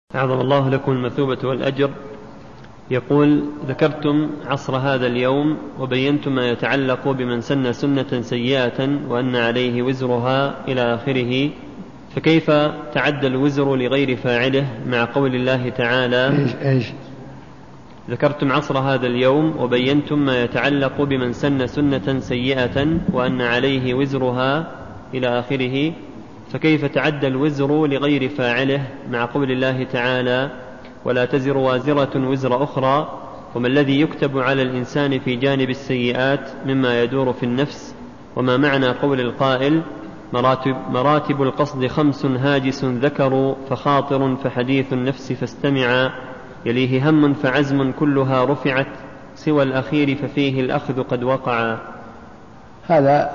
أعظم الله لكم المثوبة والأجر. يقول: ذكرتم عصر هذا اليوم وبينتم ما يتعلق بمن سن سنة سيئة وأن عليه وزرها إلى آخره، فكيف تعدى الوزر لغير فاعله مع قول الله تعالى؟ إيش؟ ذكرتم عصر هذا اليوم وبينتم ما يتعلق بمن سن سنة سيئة وأن عليه وزرها إلى آخره، فكيف تعدى الوزر لغير فاعله مع قول الله تعالى: ولا تزر وازرة وزر أخرى؟ وما الذي يكتب على الإنسان في جانب السيئات مما يدور في النفس؟ وما معنى قول القائل: مراتب القصد 5 هاجس ذكر فخاطر فحديث النفس فاستمع، يليه هم فعزم كلها رفعت سوى الأخير ففيه الأخذ قد وقع. هذا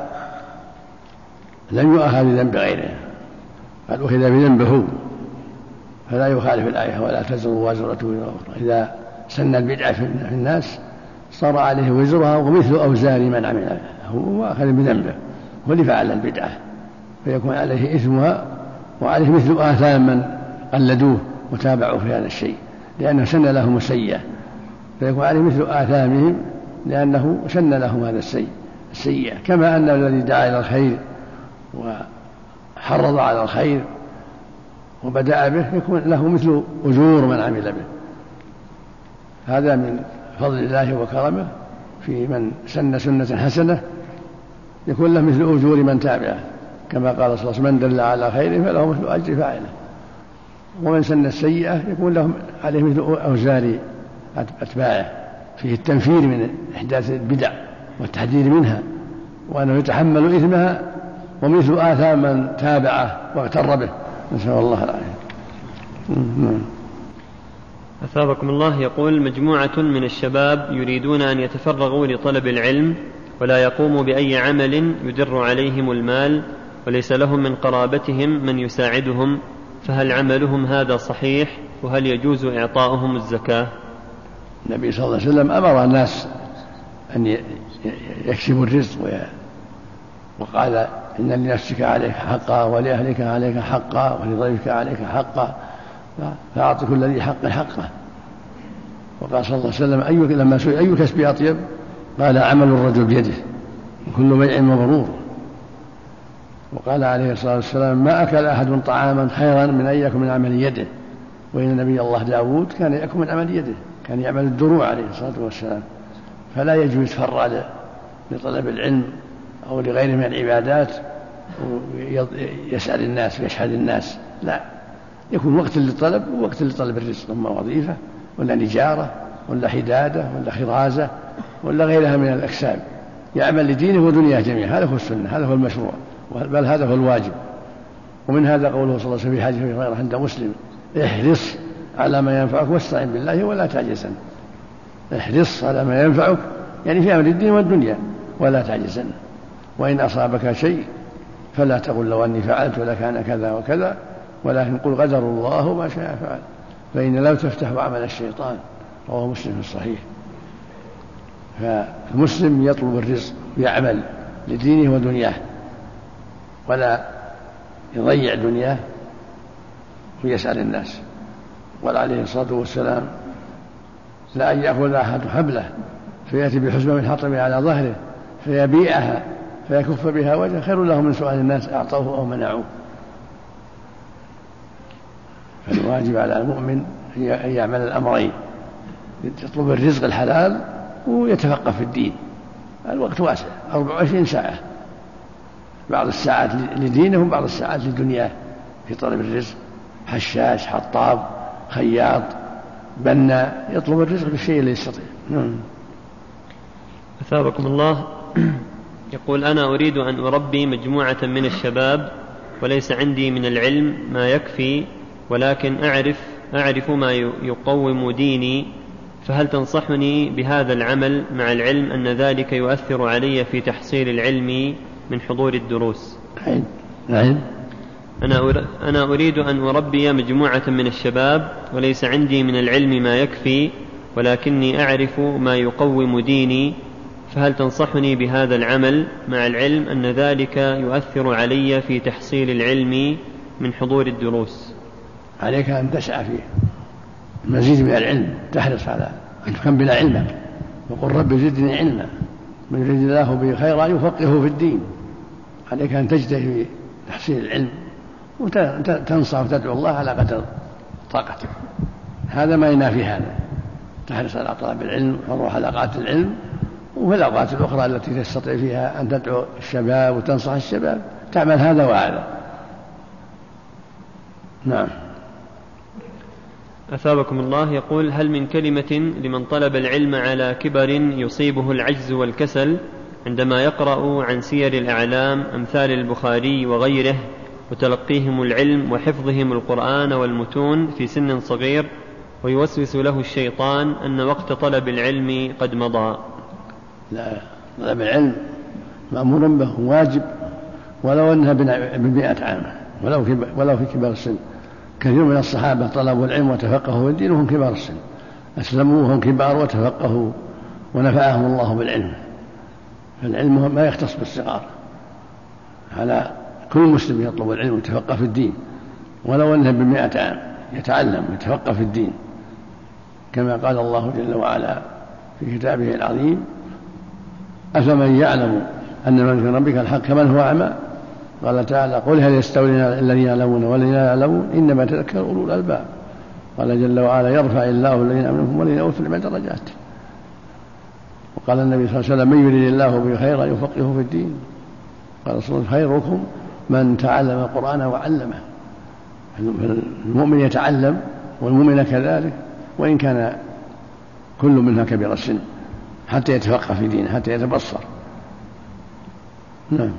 لم يؤخذ بذنب غيره، بل أخذ بذنبه، فلا يخالف الآية ولا تزر وازرة وزر أخرى. إذا سن البدعة في الناس صار عليه وزرها ومثل أوزار من عمل، هو أخذ بذنبه واللي فعل البدعة، فيكون عليه إثمها وعليه مثل آثام من قلدوه وتابعوا في هذا الشيء، لأنه سن لهم السيئة، فيكون عليه مثل آثامهم لأنه سن لهم هذا السيئة. كما أن الذي دعا إلى الخير وحرض على الخير وبدأ به يكون له مثل أجور من عمل به. هذا من فضل الله وكرمه في من سن سنة حسنة، يكون له مثل أجور من تابعه، كما قال صلى الله عليه وسلم: من دل على خير فله مثل أجر فاعله. ومن سن السيئة يكون له عليه مثل أوزار أتباعه، فيه التنفير من إحداث البدع والتحذير منها، وأنه يتحمل إثمها ومثل آثام من تابعه واغتر به، نسأل الله العافية. أثابكم الله. يقول: مجموعة من الشباب يريدون أن يتفرغوا لطلب العلم ولا يقوموا بأي عمل يدر عليهم المال، وليس لهم من قرابتهم من يساعدهم، فهل عملهم هذا صحيح؟ وهل يجوز إعطاؤهم الزكاة؟ النبي صلى الله عليه وسلم أمر الناس أن يكسبوا الرزق، وقال: إن لنفسك عليك حقا ولأهلك عليك حقا ولضيفك عليك حقا فأعط كل ذي حق حقه. وقال صلى الله عليه وسلم: لما سئل أي كسب أطيب؟ قال: عمل الرجل بيده كل بيع مبرور. وقال عليه الصلاة والسلام: ما أكل أحد طعاما خيرا من أن يأكل من عمل يده. وإن نبي الله داود كان يأكل من عمل يده، كان يعمل الدروع عليه الصلاة والسلام. فلا يجوز يتفرع لطلب العلم أو لغيره من العبادات ويسأل الناس ويشهد الناس، لا، يكون وقت للطلب ووقت لطلب الرزق، إما وظيفة ولا نجارة ولا حدادة ولا خرازة ولا غيرها من الأكساب، يعمل لدينه ودنياه جميعا. هذا هو السنة، هذا هو المشروع، بل هذا هو الواجب. ومن هذا قوله صلى الله عليه وسلم في حديث غير عند مسلم: احرص على ما ينفعك واستعن بالله ولا تعجزن. احرص على ما ينفعك يعني في أمر الدين والدنيا ولا تعجزن. وإن أصابك شيء فلا تقل لو أني فعلت ولكان كذا وكذا، ولكن قل قدر الله ما شاء فعل، فإن لم تفتح عمل الشيطان. رواه مسلم في الصحيح. فالمسلم يطلب الرزق ويعمل لدينه ودنياه ولا يضيع دنياه ويسأل الناس. قال عليه الصلاة والسلام: لا أن يأخذ أحد حبله فيأتي بحزمة من حطب على ظهره فيبيعها فيكف بها وجهه خير له من سؤال الناس أعطوه أو منعوه. فالواجب على المؤمن أن يعمل الأمرين: يطلب الرزق الحلال ويتفقه في الدين. الوقت واسع، 24 ساعة، بعض الساعات لدينه وبعض الساعات لدنياه في طلب الرزق. حشاش، حطاب، خياط، بنا، يطلب الرزق بالشيء اللي يستطيع. أثابكم الله. يقول: أنا أريد أن أربي مجموعة من الشباب وليس عندي من العلم ما يكفي، ولكن أعرف ما يقوم ديني، فهل تنصحني بهذا العمل مع العلم أن ذلك يؤثر علي في تحصيل العلم من حضور الدروس؟ نعم. أنا أريد أن أربي مجموعة من الشباب وليس عندي من العلم ما يكفي، ولكني أعرف ما يقوم ديني، فهل تنصحني بهذا العمل مع العلم أن ذلك يؤثر علي في تحصيل العلم من حضور الدروس؟ عليك أن تسعى في المزيد من العلم، تحرص على أن تكمل علمك، وقل رب زدني علما، من يريد الله به خيرا يفقهه في الدين. عليك أن تجتهد في تحصيل العلم وتنصح وتدعو الله على قدر طاقتك، هذا ما ينافي هذا. تحرص على طلب العلم وتروح حلقات العلم، وفي الأوقات الأخرى التي تستطيع فيها أن تدعو الشباب وتنصح الشباب تعمل هذا وهذا. نعم. أثابكم الله. يقول: هل من كلمة لمن طلب العلم على كبر يصيبه العجز والكسل عندما يقرأ عن سير الأعلام أمثال البخاري وغيره وتلقيهم العلم وحفظهم القرآن والمتون في سن صغير، ويوسوس له الشيطان أن وقت طلب العلم قد مضى؟ لا، طلب العلم مأمور به واجب، ولو أنها ب100 عام، ولو في كبار السن. كثير من الصحابة طلبوا العلم وتفقهوا في الدين وهم كبار السن، أسلموا وهم كبار وتفقهوا ونفعهم الله بالعلم. فالعلم ما يختص بالصغار، على كل مسلم يطلب العلم ويتفقه في الدين، ولو أنه ب100 عام يتعلم ويتفقه في الدين، كما قال الله جل وعلا في كتابه العظيم: أفمن يعلم أن من في ربك الحق كمن هو أعمى. قال تعالى: قل هل يستوي الذين يعلمون والذين لا يعلمون إنما يتذكر أولو الألباب. قال جل وعلا: يرفع الله الذين آمنوا منكم والذين أوتوا العلم درجات. وقال النبي صلى الله عليه وسلم: من يريد الله به خيرا يفقهه في الدين. قال صلى الله عليه وسلم: خيركم من تعلم القرآن وعلمه. المؤمن يتعلم والمؤمن كذلك، وإن كان كل منها كبير السن، حتى يتفقه في دينه، حتى يتبصر. نعم.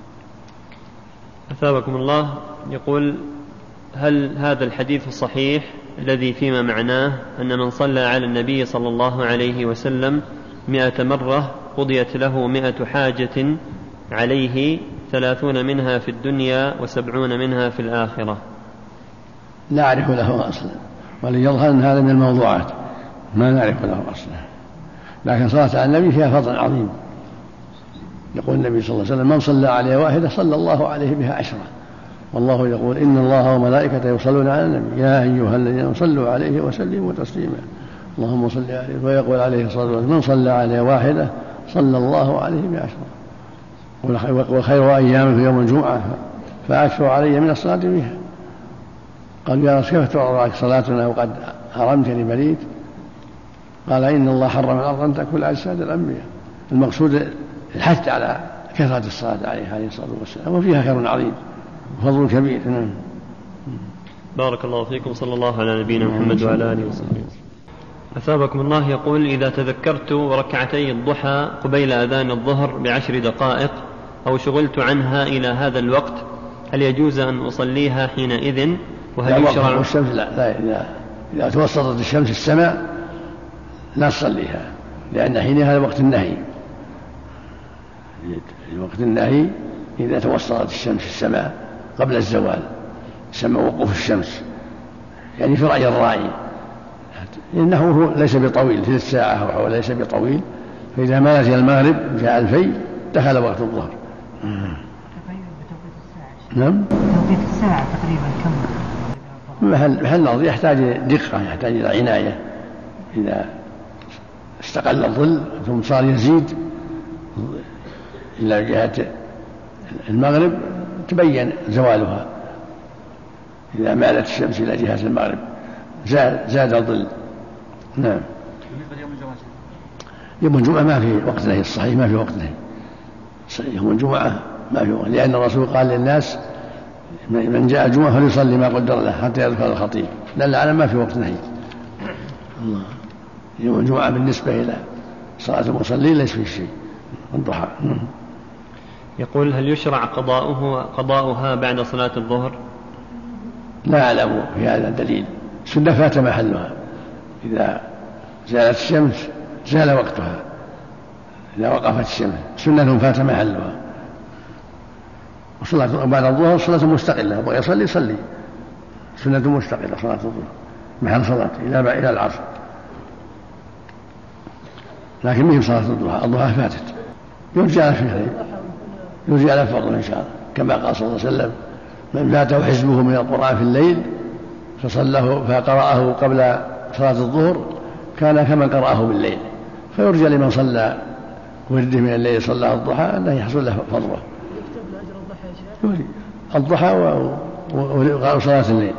أثابكم الله. يقول: هل هذا الحديث صحيح الذي فيما معناه أن من صلى على النبي صلى الله عليه وسلم 100 مرة قضيت له 100 حاجة عليه 30 منها في الدنيا و70 منها في الآخرة؟ لا أعرف له أصلا، وليظهر أن هذا من الموضوعات، ما نعرف له أصلا. لكن صلاة على النبي فيها فضل عظيم. يقول النبي صلى الله عليه وسلم: من صلى عليه واحدة صلى الله عليه بها 10. والله يقول: إن الله وملائكته يصلون على النبي يا أيها الذين صلوا عليه وسلموا تسليما اللهم صل عليه. ويقول عليه الصلاة والسلام: من صلى عليه واحدة صلى الله عليه ب10. وخير أيام في يوم الجمعة فأكثر علي من الصلاة فيها. قال: يا رسول كيف تعرض صلاتنا وقد حرمتني بريد؟ قال: إن الله حرم الأرض أن تأكل أجساد الأنبياء. المقصود الحث على كثرة الصلاة عليه الصلاة والسلام، وفيها خير عظيم وفضل كبير. بارك الله فيكم. صلى الله على نبينا محمد وعلى آله وصحبه. أثابكم الله. يقول: إذا تذكرت ركعتي الضحى قبيل أذان الظهر ب10 دقائق أو شغلت عنها إلى هذا الوقت، هل يجوز أن أصليها حينئذ؟ وهل يشرع؟ لا، إذا توسطت الشمس السماء لا تصليها، لأن حينها وقت النهي. وقت النهي إذا توسطت الشمس السماء قبل الزوال، سمى وقوف الشمس، يعني في رأي الراعي، إنه ليس بطويل 3 ساعة أو ليس بطويل، فإذا مالت إلى المغرب جاء الفي دخل وقت الظهر. نعم. توقيت الساعة تقريبا كم؟ محل نظر، يحتاج دقة، يحتاج إلى عناية. إذا استقل الظل ثم صار يزيد إلى جهة المغرب تبين زوالها. إذا مالت الشمس إلى جهة المغرب زاد الظل. نعم. يوم الجمعة ما في وقت نهي، الصحيح ما في وقت نهي. يوم الجمعة ما في وقت، لأن الرسول قال للناس: من جاء الجمعة فليصلي ما قدر له حتى يذكر الخطيب. دل على ما في وقت نهي. يوم الجمعة بالنسبة إلى صلاة المصلين ليس فيه شيء، الضحى. يقول: هل يشرع قضاؤها بعد صلاة الظهر؟ لا أعلم في هذا دليل. سنة فات محلها، إذا زالت الشمس زال وقتها، إذا وقفت الشمس سنة فات محلها. وصلاة بعد الظهر صلاة مستقلة، يبغى يصلي سنة مستقلة صلاة الظهر محل صلاة إلى العصر، لكن مهم صلاة الضحى فاتت. يرجع على الفضل إن شاء الله، كما قال صلى الله عليه وسلم: من فاته حزبه من القرآن في الليل فقرأه قبل صلاة الظهر كان كمن قرأه بالليل، فيرجى لمن صلى ورده من الليل صلى الضحى أنه يحصل له فضله. الضحى وصلاة الليل،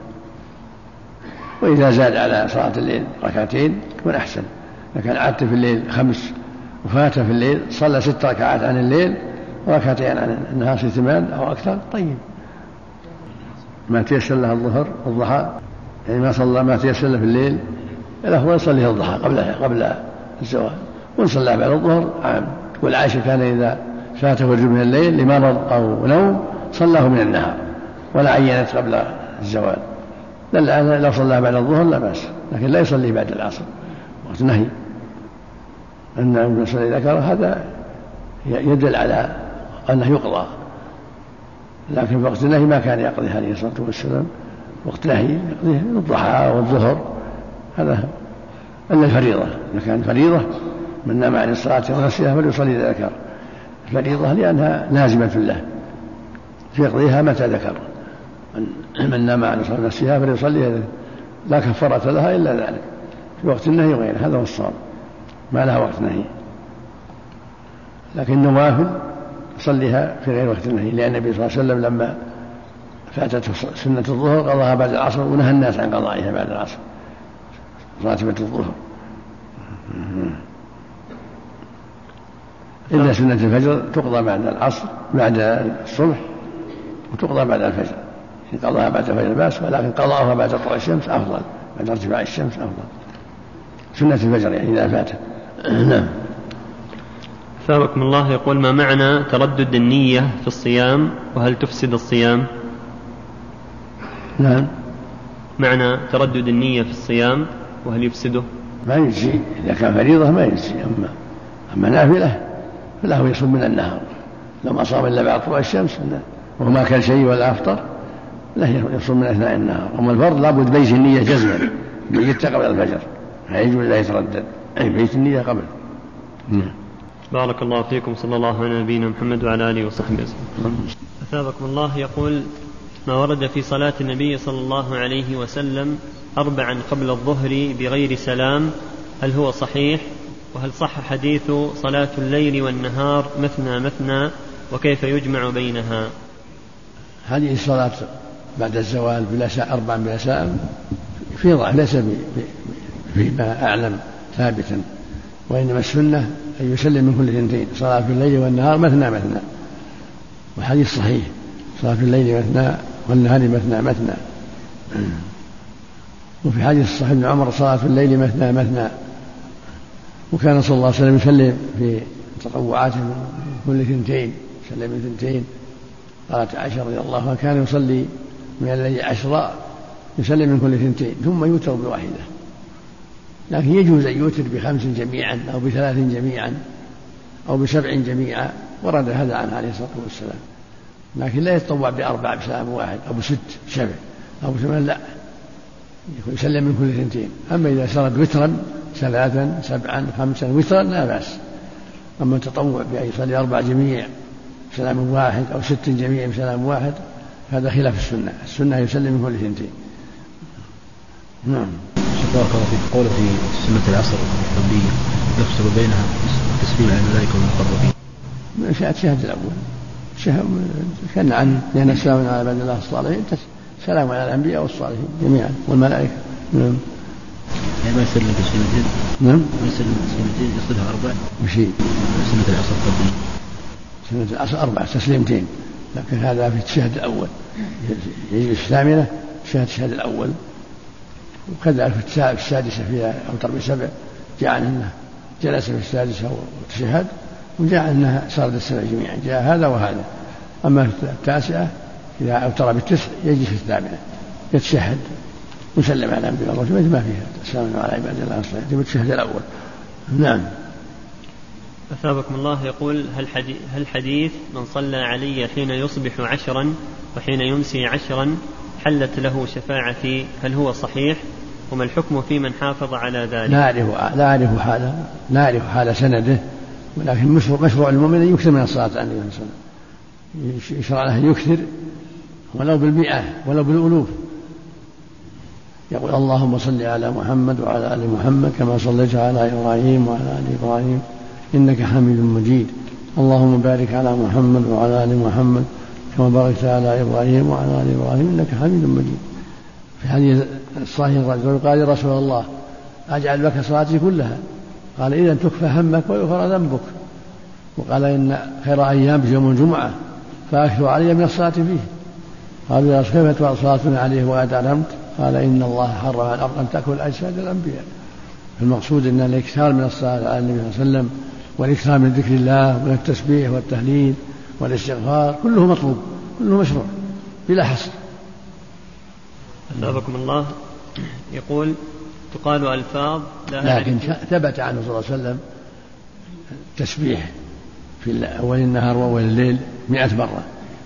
وإذا زاد على صلاة الليل ركعتين يكون أحسن. إذا كان عادته في الليل 5 وفاته في الليل صلى 6 ركعات عن الليل وركعتين عن النهار 8 أو أكثر، طيب. ما تيسر له الضحى يعني ما صلى ما تيسر له في الليل الأفضل يصلي الضحى قبل الزوال، وإن صلى بعد الظهر عام. والعاشر كان إذا فاته ورد من الليل لمرض أو نوم صلاه من النهار ولا عينت قبل الزوال. لو صلى بعد الظهر لا بأس، لكن لا يصلي بعد العصر وقت نهي. أن المسألة إذا ذكر هذا يدل على أنه يقضى، لكن في وقت النهي ما كان يقضي عليه الصلاة والسلام. وقت نهي يقضيه الضحى والظهر، هذا أن الفريضة إذا كان فريضة من نام عن الصلاة ونسيها فليصلي إذا ذكر الفريضة، لأنها لازمة له فيقضيها متى ذكر. من نام عن الصلاة ونسيها فليصلي، لا كفارة لها إلا ذلك في وقت النهي وغيره، هذا هو الصواب، ما لها وقت نهي. لكن النوافل يصليها في غير وقت النهي، لأن النبي صلى الله عليه وسلم لما فاتته سنة الظهر قضاها بعد العصر، ونهى الناس عن قضائها بعد العصر راتبة الظهر، إلا سنة الفجر تقضى بعد العصر بعد الصبح وتقضى بعد الفجر. إن قضاها بعد الفجر بأس، ولكن قضاءها بعد طلوع الشمس أفضل، بعد ارتفاع الشمس أفضل. سنة الفجر يعني إذا فات. نعم. أثابكم الله. يقول: ما معنى تردد النية في الصيام، وهل تفسد الصيام؟ نعم. معنى تردد النية في الصيام وهل يفسده؟ ما يجزي، إذا كان فريضة ما يجزي، أما نافلة فله يصوم من النهار، لو ما صام إلا بعد طلوع الشمس وهو ما كان شيء ولا أفطر له يصوم من أثناء النهار. أما الفرض لابد بيت النية جزما، بيت قبل الفجر، لا يجوز لا يتردد، أي بيت النية قبل. بارك الله فيكم، صلى الله على نبينا محمد وعلى آله وصحبه وسلم. أثابكم الله. يقول: ما ورد في صلاة النبي صلى الله عليه وسلم 4 قبل الظهر بغير سلام، هل هو صحيح؟ وهل صح حديث صلاة الليل والنهار مثنى مثنى، وكيف يجمع بينها؟ هذه الصلاة بعد الزوال 4 بلا سلام في ضعف، ليس فيما أعلم ثابتا، وإنما السنة أن يسلم من كل 2 صلاة في الليل والنهار مثنى مثنى، وحديث صحيح صلاة في الليل مثنى والنهار مثنى مثنى. وفي حديث صحيح ابن عمر صلاة في الليل مثنى مثنى، وكان صلى الله عليه وسلم يسلم في تطوعاته من كل 2 يسلم من 2. قالت عائشة رضي الله عنها: كان يصلي من الليل 10 يسلم من كل 2 ثم يوتر بواحدة. لكن يجوز أن يوتر ب5 جميعا أو ب3 جميعا أو ب7 جميعا، ورد هذا عنه عليه الصلاة والسلام. لكن لا يتطوع ب4 بسلام واحد أو ب6 7 أو ب8، لا، يسلم من كل 2. أما إذا سرد وترا 3 7 5 وترا لا بأس. أما التطوع بأن يصلي 4 جميع بسلام واحد أو 6 جميع بسلام واحد هذا خلاف السنة. السنة يسلم من كل 2. نعم. بارك الله فيك. قول في سنة العصر القبلية يفصل بينها التسليم على الملائكة والمقربين. شهد الأول كان عنه، لأن السلام على عباد الله الصالحين سلام على الأنبياء والصالحين جميعا والملائكة. نعم. يعني ما يسلم تسليمتين. نعم. ما يسلم تسليمتين يصلها 4. وشيء سنة العصر القبلية. سنة العصر 4 تسليمتين، لكن هذا في الشهد الأول يجلس الثامنة شهد الأول. وكذلك في السادسة فيها أوتر ب7 جاء أنه جلس في السادسة وتشهد، وجاء أنها صارت السبع جميعا، جاء هذا وهذا. أما في التاسعة إذا أوتر ب9 يجلس في الثامنة يتشهد ويسلم على الأنبياء والرسل، ما فيها السلام على عباد الله الصالحين بالشهد الأول. نعم. أثابكم الله. يقول: هل حديث من صلى علي حين يصبح 10 وحين يمسي 10 حلت له شفاعتي، هل هو صحيح؟ وما الحكم في من حافظ على ذلك؟ لا أعرف حال سنده، ولكن مشروع المؤمن أن يكثر من الصلاة عليه النبي صلى الله عليه وسلم، يشرع له يكثر ولو بال100 ولو بالألوف، يقول اللهم صل على محمد وعلى آل محمد كما صليت على إبراهيم وعلى آل إبراهيم إنك حميد مجيد. اللهم بارك على محمد وعلى آل محمد كما باركت على إبراهيم وعلى آل إبراهيم إنك حميد مجيد. في حديث الصحيح الرجل قال يا رسول الله أجعل لك صلاتي كلها؟ قال إذا تكفى همك ويغفر ذنبك. وقال إن خير أيام يوم الجمعة فأكثر علي من الصلاة فيه. قالوا يا رسول كيف صلاتنا عليه وقد علمت؟ قال إن الله حرم على الأرض أن تأكل أجساد الأنبياء. المقصود أن الإكثار من الصلاة على النبي صلى الله عليه وسلم والإكثار من ذكر الله والتسبيح والتهليل والاستغفار كله مطلوب، كله مشروع بلا حصر. أثابكم الله. يقول تقال ألفاظ لكن ثبت عنه صلى الله عليه وسلم تسبيح في أول النهار وأول الليل 100 مرة.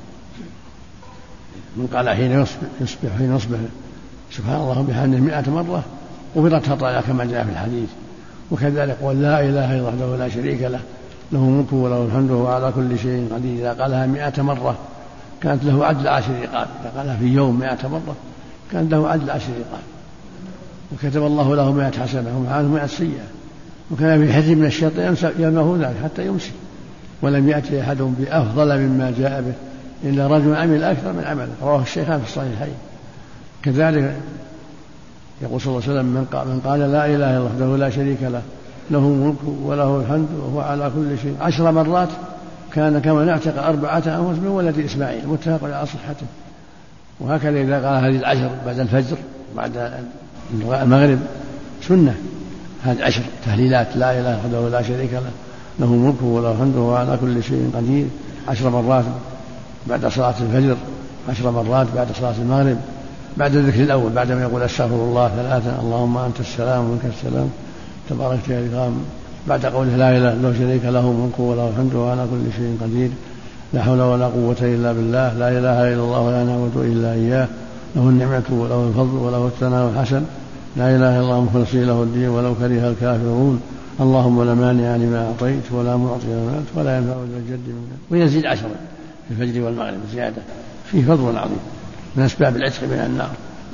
من قال حين يصبح حين يصبح سبحان الله وبحمده 100 مرة غفرت خطاياه كما جاء في الحديث. وكذلك قال لا إله إلا الله وحده لا شريك له له الملك وله الحمد وهو على كل شيء قدير. إذا قالها 100 مرة كانت له عدل 10 رقاب. إذا قالها في يوم 100 مرة كان له عدل 10 رقاب. وكتب الله له 100 حسنة ومعه 100 سيئة. وكان في حزب من الشيطان يمنعه ذلك حتى يمسي. ولم يأتي أحد بأفضل مما جاء به إلا رجل عمل أكثر من عمله. رواه الشيخان في الصحيحين. كذلك يقول صلى الله عليه وسلم من قال لا إله إلا الله وحده لا شريك له له الملك وله الحمد وهو على كل شيء 10 مرات كان كما نعتق 4 أنفس من ولد إسماعيل. متفق على صحته. وهكذا إذا قال هذه 10 بعد الفجر بعد المغرب سنة. هذه 10 تهليلات لا إله إلا الله لا شريك له له الملك وله الحمد وهو على كل شيء قدير 10 مرات بعد صلاة الفجر 10 مرات بعد صلاة المغرب بعد الذكر الأول بعدما يقول أستغفر الله 3 اللهم أنت السلام ومنك السلام تبارك يا رقام بعد قوله لا إله إلا الله شريك له الملك وله الحمد وهو على كل شيء قدير لا حول ولا قوة إلا بالله لا إله إلا الله ولا نعبد إلا إياه له النعمة وله الفضل وله الثناء الحسن لا إله إلا الله مخلصين له الدين ولو كره الكافرون. اللهم لا مانع لما أعطيت ولا معطي لما منعت ولا ينفع ذا الجد منك. ويزيد 10 في الفجر والمغرب زيادة فيه فضل عظيم من أسباب العتق من النار.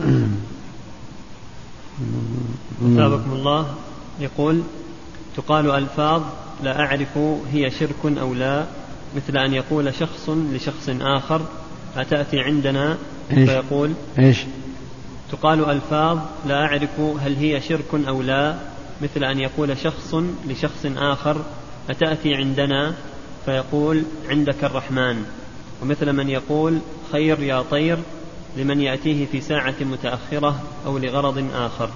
أثابكم الله. يقول تقال ألفاظ لا أعرف هي شرك أو لا مثل أن يقول شخص لشخص آخر أتأتي عندنا فيقول إيش؟ تقال ألفاظ لا أعرف هل هي شرك أو لا مثل أن يقول شخص لشخص آخر أتأتي عندنا فيقول عندك الرحمن. ومثل من يقول خير يا طير لمن يأتيه في ساعة متأخرة أو لغرض آخر.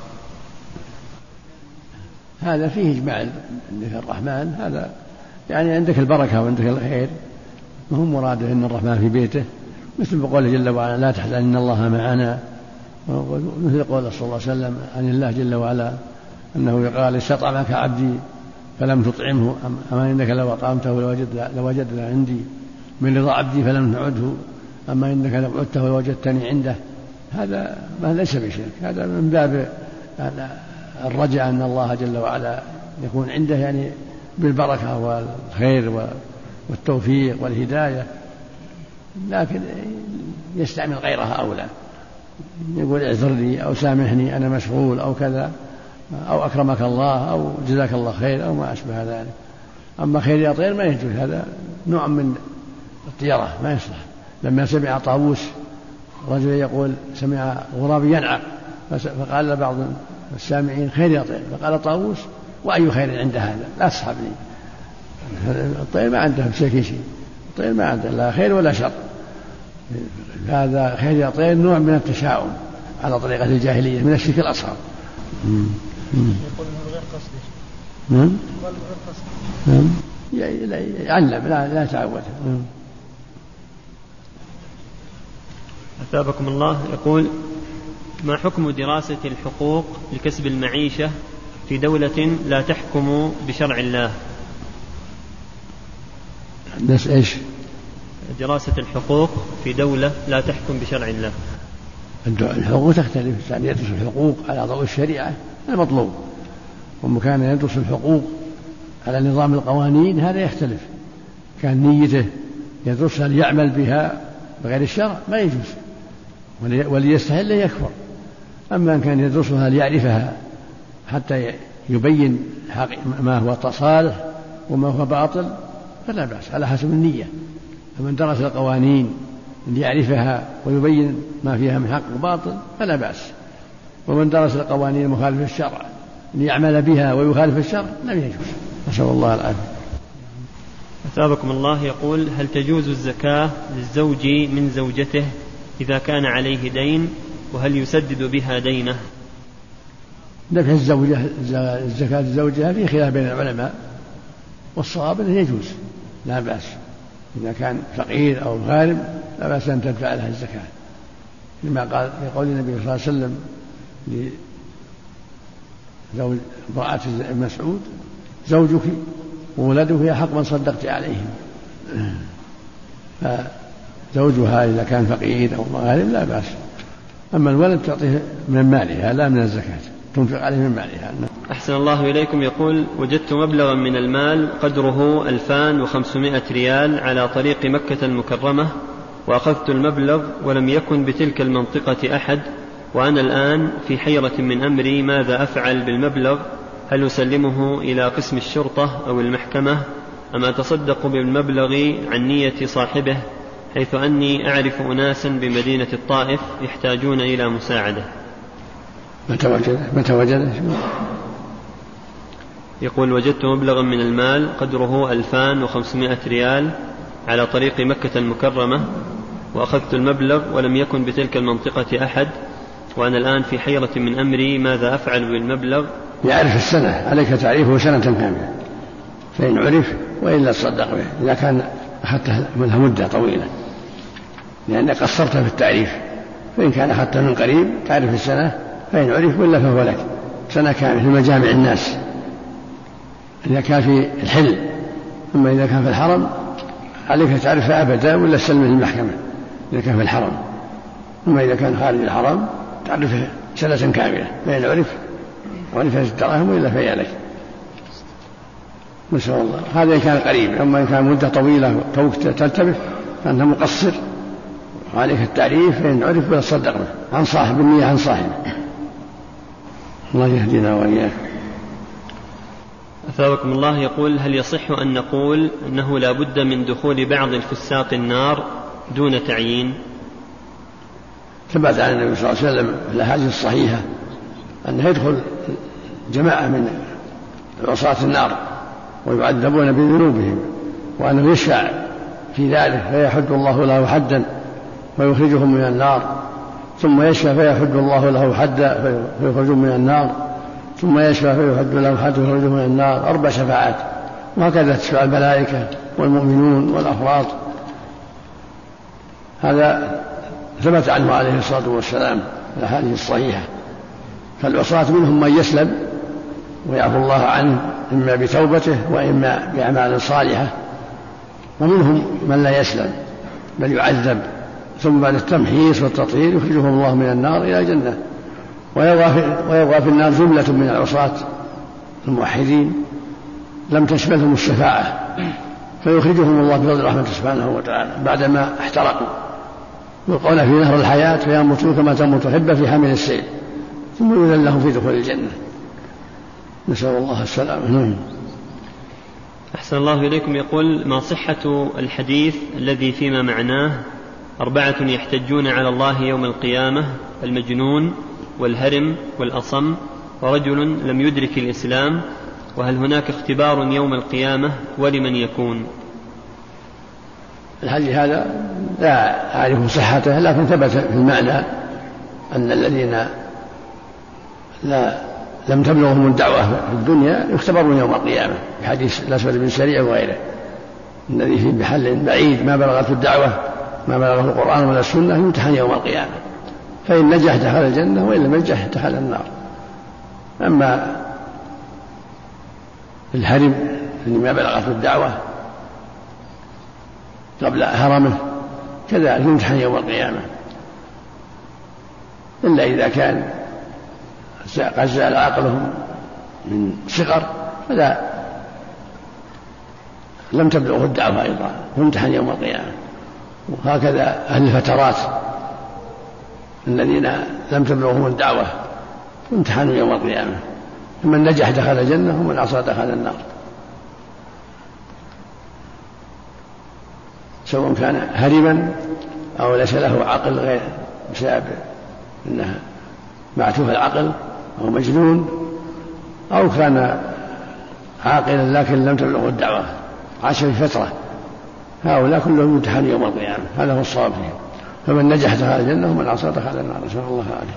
هذا فيه إجماع عندك الرحمن هذا يعني عندك البركة وعندك الخير ما هو مراده إن الرحمن في بيته مثل بقوله جل وعلا لا تحزن إن الله معنا. مثل قول صلى الله عليه وسلم عن الله جل وعلا أنه قال استطعمك عبدي فلم تطعمه أما إنك لو أطعمته لوجدنا عندي من رضا عبدي فلم نعده أما إنك لو عدته لوجدتني عنده. هذا ما ليس بشرك. هذا من باب الرجاء أن الله جل وعلا يكون عنده يعني بالبركة والخير والتوفيق والهداية. لكن يستعمل غيرها أولى يقول اعذر لي أو سامحني أنا مشغول أو كذا أو أكرمك الله أو جزاك الله خير أو ما أشبه ذلك. أما خير يا طير ما يجوز هذا نوع من الطيرة ما يصلح. لما سمع طاووس رجل يقول سمع غرابي ينعق فقال بعض السامعين خير يا طير فقال طاووس وأي خير عند هذا لا تصحبني. الطير ما عنده شيء الطير ما عنده لا خير ولا شر. هذا خير يا طير نوع من التشاؤم على طريقة الجاهلية من الشرك الأصغر. يقول انه غير قصدي. يعلم لا تعود. أثابكم الله. يقول ما حكم دراسة الحقوق لكسب المعيشة في دولة لا تحكم بشرع الله؟ الناس إيش؟ دراسة الحقوق في دولة لا تحكم بشرع الله. الحقوق تختلف. يعني يدرس الحقوق على ضوء الشريعة المطلوب ومكان يدرس الحقوق على نظام القوانين هذا يختلف. كان نيته يدرسها ليعمل بها بغير الشرع ما يجوز وليستحل يكفر. أما إن كان يدرسها ليعرفها حتى يبين ما هو صالح وما هو باطل فلا بأس على حسب النية. فمن درس القوانين ليعرفها ويبين ما فيها من حق وباطل فلا بأس، ومن درس القوانين المخالفة للشرع ليعمل بها ويخالف الشرع لم يجوز. نسأل الله العافية. أثابكم الله. يقول: هل تجوز الزكاة للزوج من زوجته إذا كان عليه دين، وهل يسدد بها دينه؟ دفع الزكاة لزوجها في خلاف بين العلماء، والصواب أنه يجوز لا بأس إذا كان فقير أو غارم لا بأس أن تدفع لها الزكاة، لما قال في قول النبي صلى الله عليه وسلم لزوج امرأة ابن مسعود: زوجك وولدك يا حق من صدقت عليهم. فزوجها إذا كان فقير أو غارم لا بأس، أما الولد تعطيه من مالها لا من الزكاة، تنفق عليه من مالها. أحسن الله إليكم. يقول: وجدت مبلغا من المال قدره 2500 ريال على طريق مكة المكرمة، وأخذت المبلغ ولم يكن بتلك المنطقة أحد، وأنا الآن في حيرة من أمري ماذا أفعل بالمبلغ؟ هل أسلمه إلى قسم الشرطة أو المحكمة، أم أتصدق بالمبلغ عن نية صاحبه، حيث أني أعرف أناسا بمدينة الطائف يحتاجون إلى مساعدة؟ متى وجده؟ يقول: وجدت مبلغا من المال قدره 2500 ريال على طريق مكة المكرمة، وأخذت المبلغ ولم يكن بتلك المنطقة أحد، وأنا الآن في حيرة من أمري ماذا أفعل بالمبلغ؟ يعرف السنة، عليك تعريفه سنة كاملة، فإن عرف وإلا تصدق به إذا كان أخذت منها مدة طويلة، لأنك قصرت في التعريف. فإن كان أخذت من قريب تعرف السنة، فإن عرف وإلا فهو لك سنة كاملة في مجامع الناس إذا كان في الحل. أما إذا كان في الحرم عليك تعرفها أبدا ولا تسلمه للمحكمة إذا كان في الحرم. أما إذا كان خارج الحرم تعرفه سنة كاملة، فإن عرف الدراهم وإلا فهي لك. ما شاء الله. هذا إن كان قريب. أما إن كان مدة طويلة توك تلتبه فأنت مقصر وعليك التعريف، فإن عرف ولا تصدق به عن صاحب النية عن صاحبه. الله يهدينا وإياك. أثابكم الله. يقول: هل يصح أن نقول أنه لا بد من دخول بعض الفساق النار دون تعيين؟ ثبت عن النبي صلى الله عليه وسلم في الأحاديث الصحيحة أنه يدخل جماعة من عصاة النار ويعذبون بذنوبهم، وأنه يشفع في ذلك فيحد الله له حدا ويخرجهم من النار، ثم يشفع فيحد الله له حدا فيخرجهم من النار، ثم يشفع فيحد له حدا فيخرجهم من النار. 4 شفاعات، وهكذا تشفع الملائكة والمؤمنون والأفراد. هذا ثبت عنه عليه الصلاة والسلام في الأحاديث الصحيحة. فالعصاة منهم من يسلم ويعفو الله عنه إما بتوبته وإما بأعمال صالحة، ومنهم من لا يسلم بل يعذب، ثم بعد التمحيص والتطهير يخرجهم الله من النار إلى الجنة. ويبقى في النار جملة من العصاة الموحدين لم تشملهم الشفاعة، فيخرجهم الله بفضل رحمته سبحانه وتعالى بعدما احترقوا، يلقون في نهر الحياة فيموتون كما تموت الحبة في حامل السيل، ثم يؤذن لهم في دخول الجنة. نسأل الله السلامة. أحسن الله إليكم. يقول: ما صحة الحديث الذي فيما معناه 4 يحتجون على الله يوم القيامة: المجنون والهرم والأصم ورجل لم يدرك الإسلام، وهل هناك اختبار يوم القيامة ولمن يكون؟ الحديث هذا لا أعرف صحته، لكن ثبت في المعنى أن الذين لم تبلغهم الدعوة في الدنيا يختبرون يوم القيامة، في حديث الأسود بن سريع وغيره، الذي في محل بعيد ما بلغته الدعوة ما بلغه القرآن ولا السنة يمتحن يوم القيامة، فإن نجح دخل الجنة وإن لم ينجح دخل النار. أما الهرم اللي ما بلغته الدعوة قبل هرمه كذلك يمتحن يوم القيامة، إلا إذا كان قد زال عقلهم من صغر فلا لم تبلغه الدعوة أيضا يمتحن يوم القيامة. وهكذا أهل الفترات الذين لم تبلغهم الدعوة امتحنوا يوم القيامة، فمن نجح دخل الجنة ومن عصى دخل النار، سواء كان هرما أو ليس له عقل غير بسبب أنه معتوه العقل أو مجنون، أو كان عاقلا لكن لم تبلغه الدعوة عاش في فترة، هؤلاء كلهم يمتحنون يوم القيامة، هذا هو الصواب فيهم، فمن نجح دخل الجنة ومن عصى دخل النار، نسأل الله عليه.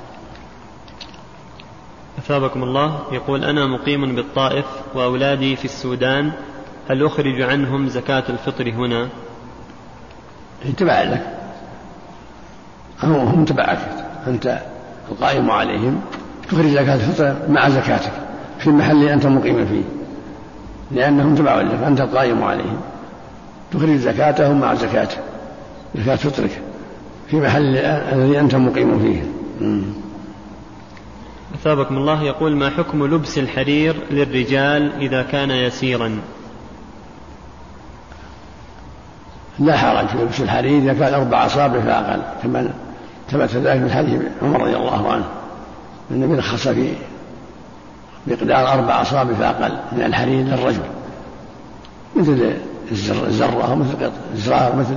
أثابكم الله. يقول: أنا مقيم بالطائف وأولادي في السودان، هل أخرج عنهم زكاة الفطر هنا؟ تبع لك، هم تبعك، أنت القائم عليهم، تخرج زكاة الفطر مع زكاتك في المحل اللي أنت مقيم فيه، لأنهم تبع لك، أنت القائم عليهم، تخرج زكاتهم مع زكاتك، زكاة فطرك في محل الذي أنت مقيم فيه. أثابكم الله. يقول: ما حكم لبس الحرير للرجال إذا كان يسيرا؟ لا حرج في لبس الحرير إذا كان 4 أصابع فأقل، كما ثبت ذلك من حديث عمر رضي الله عنه، النبي رخص في مقدار 4 أصابع فأقل من الحرير للرجل، مثل الزرة ومثل الزرار، مثل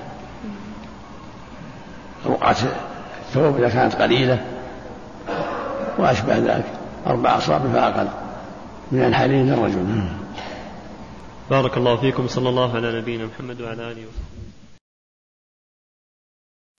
رقعة الثوب إذا كانت قليلة وأشبه ذلك، 4 أصابع فأقل من الحرير للرجل. بارك الله فيكم. صلى الله على نبينا محمد وعلى آله وصحبه.